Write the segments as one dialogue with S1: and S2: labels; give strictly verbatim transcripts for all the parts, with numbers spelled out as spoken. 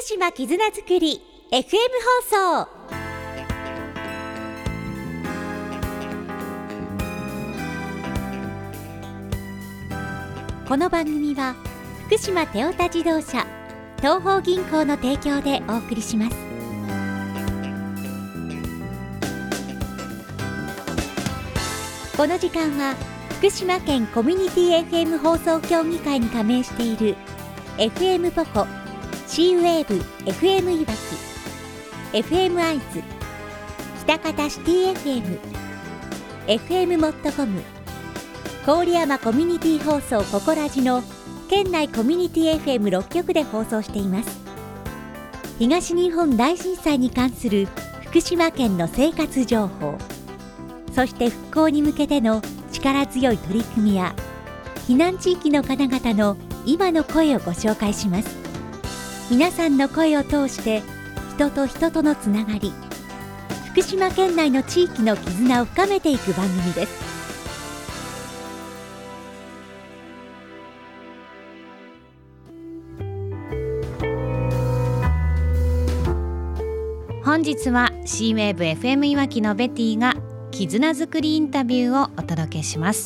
S1: 島絆づくり エフエム 放送。この番組は福島テオタ自動車東邦銀行の提供でお送りします。この時間は福島県コミュニティ エフエム 放送協議会に加盟している エフエム ポコ、シーウェーブ エフエム いわき、エフエム アイズ、北方シティ エフエム、エフエム モットコム、郡山コミュニティ放送ココラジの県内コミュニティ エフエムろっ 局で放送しています。東日本大震災に関する福島県の生活情報、そして復興に向けての力強い取り組みや避難地域の方々の今の声をご紹介します。皆さんの声を通して人と人とのつながり、福島県内の地域の絆を深めていく番組です。本日は シーウェーブ エフエム いわきのベティが絆づくりインタビューをお届けします。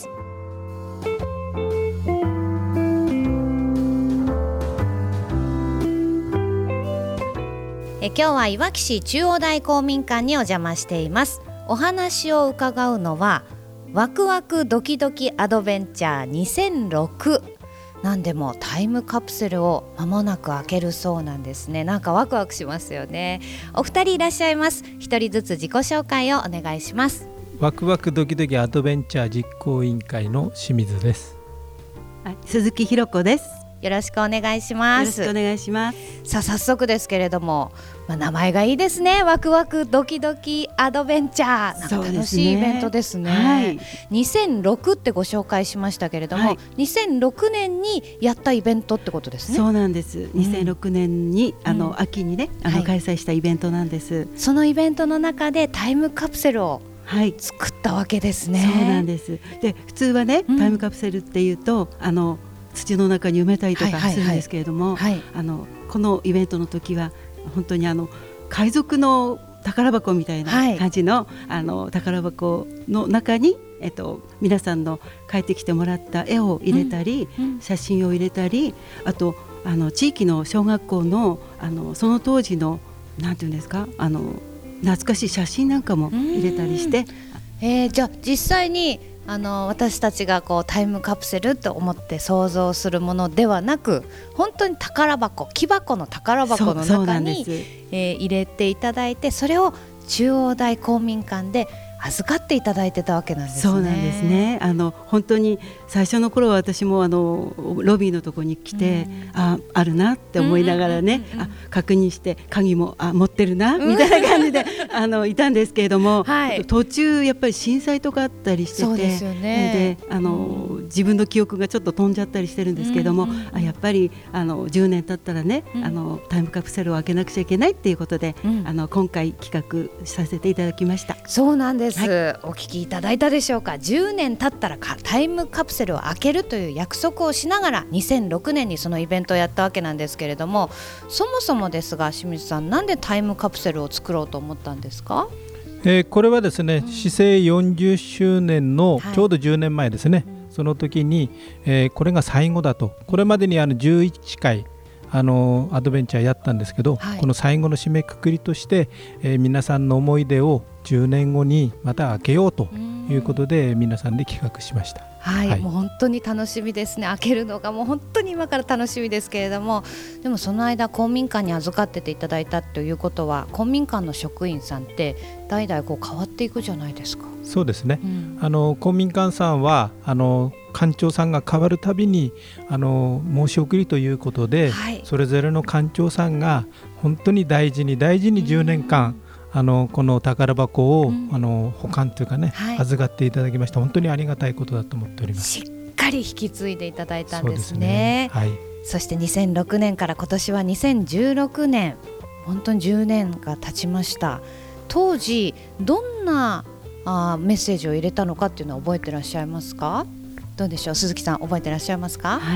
S1: え今日はいわき市中央大公民館にお邪魔しています。お話を伺うのはワクワクドキドキアドベンチャーにせんろく、なんでもタイムカプセルを間もなく開けるそうなんですね。なんかワクワクしますよね。お二人いらっしゃいます。一人ずつ自己紹介をお願いします。
S2: ワクワクドキドキアドベンチャー実行委員会の清水です。
S3: はい、鈴木ひろ子です。
S1: よろしくお願いします。
S3: よろしくお願いします。
S1: さあ早速ですけれども、まあ、名前がいいですね。ワクワクドキドキアドベンチャー、なんか楽しいイベントですね。はい、にせんろくってご紹介しましたけれども、はい、にせんろくねんにやったイベントってことですね。
S3: そうなんです。にせんろくねんに、うん、あの秋にねあの、はい、開催したイベントなんです。
S1: そのイベントの中でタイムカプセルをはい、作ったわけですね。
S3: そうなんです。で普通はね、うん、タイムカプセルっていうとあの土の中に埋めたりとかするんですけれども、はいはいはい、あのこのイベントの時は本当にあの海賊の宝箱みたいな感じの、はい、あの宝箱の中に、えっと、皆さんの帰ってきてもらった絵を入れたり、うんうん、写真を入れたり、あとあの地域の小学校 の, あのその当時のなんていうんですか、あの懐かしい写真なんかも入れたりして、
S1: えー、じゃあ実際にあの私たちがこうタイムカプセルと思って想像するものではなく、本当に宝箱、木箱の宝箱の中に、えー、入れていただいて、それを中央大公民館で預かっていただいてたわけなんですね。
S3: そうなんですね。あの本当に最初の頃は私もあのロビーのところに来て、うん、あ, あるなって思いながらね、うんうんうん、あ確認して鍵もあ持ってるな、うん、みたいな感じであのいたんですけれども、はい、途中やっぱり震災とかあったりしてて、
S1: そうですよね。
S3: であの、うん、自分の記憶がちょっと飛んじゃったりしてるんですけれども、うんうんうん、あやっぱりあのじゅうねん経ったらね、うん、あのタイムカプセルを開けなくちゃいけないっていうことで、うん、あの今回企画させていただきました。
S1: そうなんです。はい、お聞きいただいたでしょうか。じゅうねん経ったらタイムカプセルを開けるという約束をしながらにせんろくねんにそのイベントをやったわけなんですけれども、そもそもですが清水さん、なんでタイムカプセルを作ろうと思ったんですか？
S2: えー、これはですね、うん、市政よんじゅっしゅうねんのちょうどじゅうねんまえですね、はい、その時に、えー、これが最後だと。これまでにあのじゅういっかいあのアドベンチャーやったんですけど、はい、この最後の締めくくりとして、えー、皆さんの思い出をじゅうねんごにまた開けようということで皆さんで企画しました。
S1: はい、はい、もう本当に楽しみですね。開けるのがもう本当に今から楽しみですけれども、でもその間公民館に預かってていただいたということは、公民館の職員さんって代々こう変わっていくじゃないですか。
S2: そうですね、うん、あの公民館さんはあの館長さんが変わるたびにあの申し送りということで、はい、それぞれの館長さんが本当に大事に大事にじゅうねんかん、うん、あのこの宝箱を、うん、あの保管というかね、はい、預かっていただきました。本当にありがたいことだと思っております。
S1: しっかり引き継いでいただいたんですね。
S2: そうですね、はい、
S1: そしてにせんろくねんから今年はにせんじゅうろくねん、本当にじゅうねんが経ちました。当時どんなあメッセージを入れたのかっていうのは覚えてらっしゃいますか？どうでしょう、鈴木さん覚えてらっしゃいますか？
S3: はい、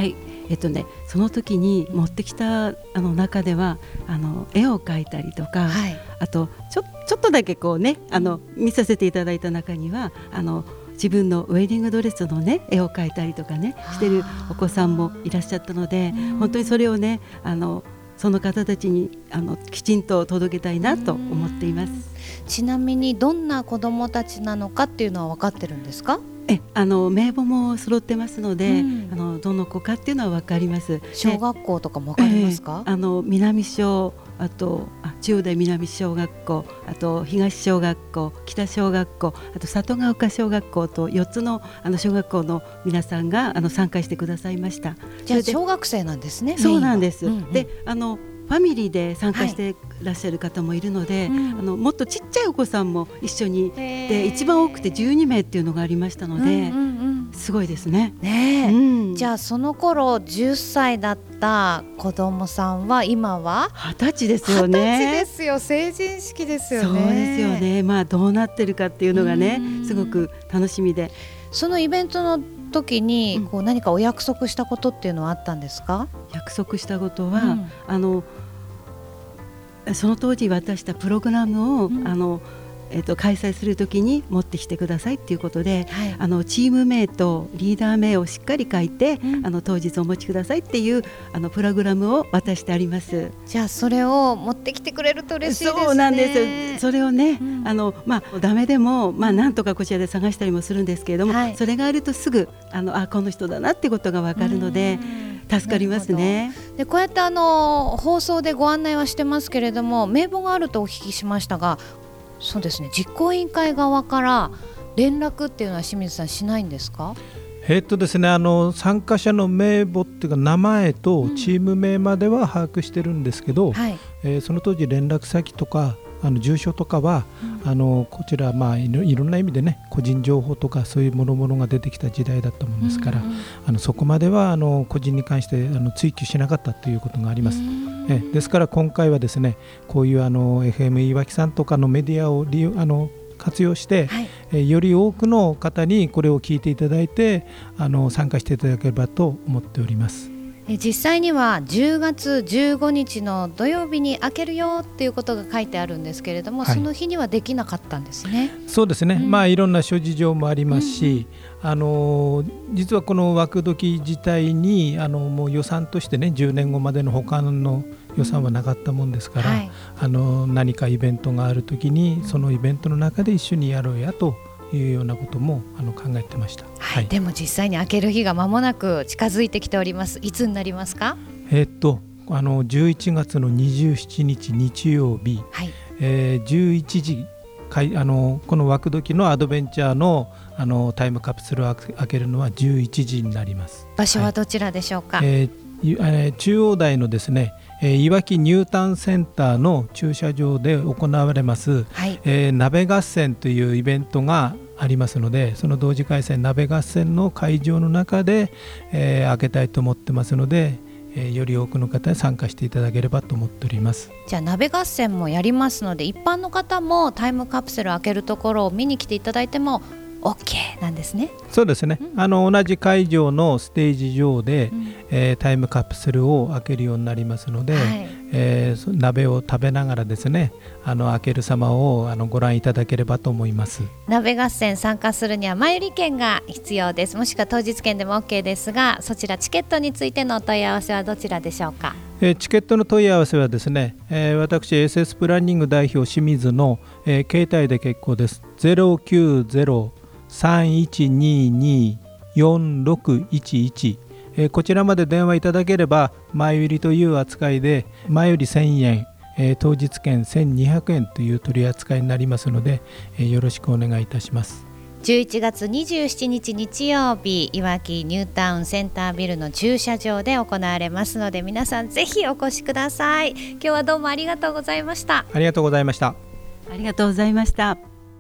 S3: えっとね、その時に持ってきたあの中ではあの絵を描いたりとか、はい、あとちょ、ちょっとだけこうねあの見させていただいた中にはあの自分のウェディングドレスのね絵を描いたりとかねしてるお子さんもいらっしゃったので、本当にそれをねあのその方たちにあのきちんと届けたいなと思っています。
S4: ちなみにどんな子どもたちなのかっていうのは分かってるんですか？
S3: えあの名簿も揃ってますので、うん、あのどの子かっていうのは分かります。
S4: 小学校とかも分かりますか？
S3: えー、あの南小、あとあ中央大南小学校、あと東小学校、北小学校、あと里ヶ丘小学校とよっつのあの小学校の皆さんがあの参加してくださいました。
S4: じゃあ小学生なんですね。
S3: そうなんです。うんうん、であのファミリーで参加していらっしゃる方もいるので、はい、うん、あのもっとちっちゃいお子さんも一緒にで一番多くてじゅうにめいっていうのがありましたので、うんうんうん、すごいですね。
S4: ねえ、うん、じゃあその頃じゅっさいだった子どもさんは今は
S3: はたちですよね。
S4: はたちですよ。成人式ですよね。
S3: そうですよね。まあどうなってるかっていうのがねすごく楽しみで、
S4: そのイベントの時にこう何かお約束したことっていうのはあったんですか？
S3: 約束したことは、うん、あのその当時渡したプログラムを、うん、あのえー、と開催するときに持ってきてくださいということで、はい、あのチーム名とリーダー名をしっかり書いて、うん、あの当日お持ちくださいっていうあのプログラムを渡してあります。
S4: じゃあそれを持ってきてくれると嬉しいですね。
S3: そうなんです。それをね、うん、あのまあ、ダメでも、まあ、なんとかこちらで探したりもするんですけれども、はい、それがあるとすぐあのあこの人だなってことが分かるので助かりますね。
S4: でこうやってあの放送でご案内はしてますけれども、名簿があるとお聞きしましたが、そうですね、実行委員会側から連絡っていうのは清水さんしないんですか？
S2: えーっとですね、あの参加者の名簿っていうか名前とチーム名までは把握してるんですけど、うん、はい、えー、その当時連絡先とかあの住所とかは、うん、あのこちら、まあ、いろ、いろんな意味でね個人情報とかそういうものものが出てきた時代だったものですから、うんうん、あのそこまではあの個人に関してあの追求しなかったということがあります。えですから今回はですね、こういうあの エフエム いわきさんとかのメディアを利用あの活用して、はい、えより多くの方にこれを聞いていただいてあの参加していただければと思っております。
S4: え実際にはじゅうがつじゅうごにちの土曜日に開けるよっていうことが書いてあるんですけれども、はい、その日にはできなかったんですね。
S2: そうですね、うん、まあいろんな諸事情もありますし、うん、あの実はこの枠時自体にあのもう予算としてねじゅうねんごまでの他の予算はなかったもんですから、うん、はい、あの何かイベントがあるときにそのイベントの中で一緒にやろうやというようなこともあの考えてました。
S4: はい、でも実際に開ける日が間もなく近づいてきております。いつになりますか？
S2: えー、っとあのじゅういちがつのにじゅうしちにち日曜日、はい、えー、じゅういちじかいあのこの枠時のアドベンチャー の, あのタイムカプセルを開けるのはじゅういちじになります。
S4: 場所はどちらでしょうか？
S2: はい、えー、中央大のですね、えー、いわきニュータウンセンターの駐車場で行われます、はい、えー、鍋合戦というイベントがありますので、その同時開催鍋合戦の会場の中で、えー、開けたいと思ってますので、えー、より多くの方に参加していただければと思っております。
S4: じゃあ鍋合戦もやりますので、一般の方もタイムカプセル開けるところを見に来ていただいても OK なんですね。
S2: そうですね、うん、あの同じ会場のステージ上で、うん、えー、タイムカプセルを開けるようになりますので、はい、えー、鍋を食べながらですね、あの開ける様をあのご覧いただければと思います。
S4: 鍋合戦参加するには前売り券が必要です。もしくは当日券でも OK ですが、そちらチケットについてのお問い合わせはどちらでしょうか？
S2: えー、チケットの問い合わせはですね、えー、私 エスエス プランニング代表清水の、えー、携帯で結構です。 ゼロきゅうゼロ さんいちにに よんろくいちいち、えー、こちらまで電話いただければ前売りという扱いで前売りせんえん、えー、当日券せんにひゃくえんという取り扱いになりますので、えー、よろしくお願いいたします。
S4: じゅういちがつにじゅうしちにち日曜日、いわきニュータウンセンタービルの駐車場で行われますので、皆さんぜひお越しください。今日はどうもありがとうございました。
S2: ありがとうございました。
S3: ありがとうございました。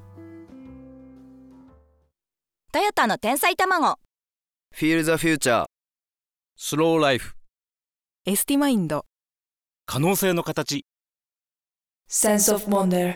S5: トヨタの天才卵、
S6: フィールザフューチャー、スローライフ、
S5: エスティマインド、
S6: 可能性の形、
S5: センスオブワンダー。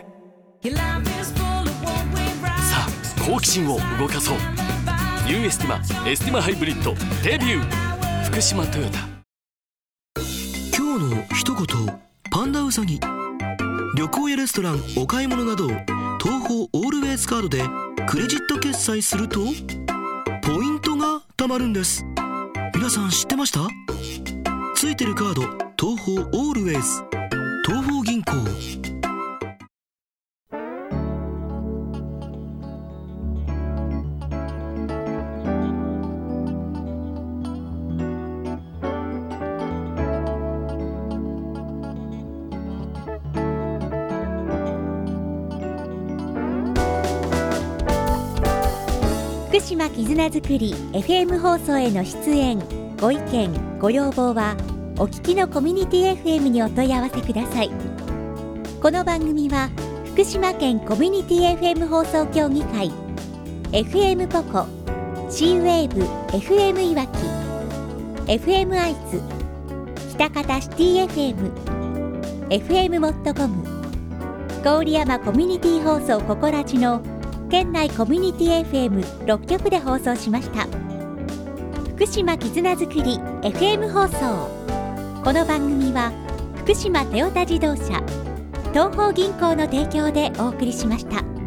S6: さあ好奇心を動かそう。ニューエスティマエスティマハイブリッドデビュー。
S7: 福島トヨタ。
S8: 今日の一言パンダウサギ。旅行やレストラン、お買い物など東宝オールウェイズカードでクレジット決済するとポイントが貯まるんです。皆さん知ってました？ついてるカード東宝オールウェイズ、東宝銀行。
S1: 福島絆づくり エフエム 放送への出演ご意見ご要望はお聞きのコミュニティ エフエム にお問い合わせください。この番組は福島県コミュニティ エフエム 放送協議会 エフエム ポコ C ウェーブ エフエム いわき エフエム 愛知北方シティ エフエム エフエム モットコム郡山コミュニティ放送ココラジの県内コミュニティ エフエムろっきょくで放送しました。福島絆づくり エフエム 放送。この番組は福島トヨタ自動車、東宝銀行の提供でお送りしました。